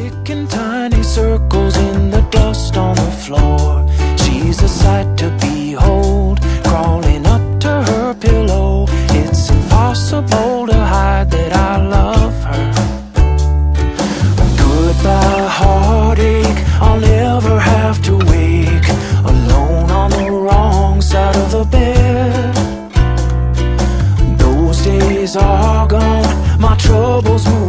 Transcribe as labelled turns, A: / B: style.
A: ticking tiny circles in the dust on the floor. She's a sight to behold, crawling up to her pillow. It's impossible to hide that I love her. Goodbye heartache, I'll never have to wake alone on the wrong side of the bed. Those days are gone, my troubles move